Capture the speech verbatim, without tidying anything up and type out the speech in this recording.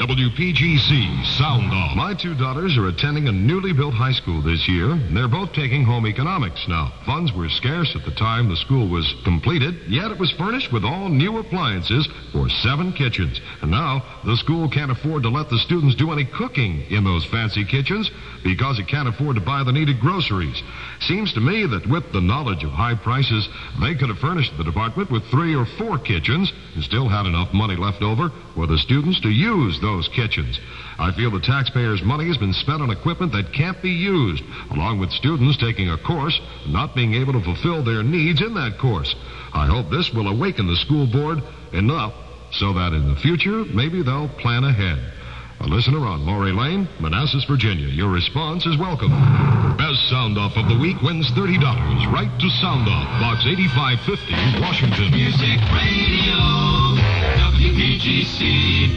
W P G C Sound Off. My two daughters are attending a newly built high school this year. They're both taking home economics now. Funds were scarce at the time the school was completed, yet it was furnished with all new appliances for seven kitchens. And now the school can't afford to let the students do any cooking in those fancy kitchens because it can't afford to buy the needed groceries. Seems to me that with the knowledge of high prices, they could have furnished the department with three or four kitchens and still had enough money left over for the students to use those kitchens. I feel the taxpayers' money has been spent on equipment that can't be used, along with students taking a course and not being able to fulfill their needs in that course. I hope this will awaken the school board enough so that in the future, maybe they'll plan ahead. A listener on Lori Lane, Manassas, Virginia. Your response is welcome. Best Sound Off of the Week wins thirty dollars. Right to Sound Off, Box eighty-five fifty, Washington. Music Radio, W P G C.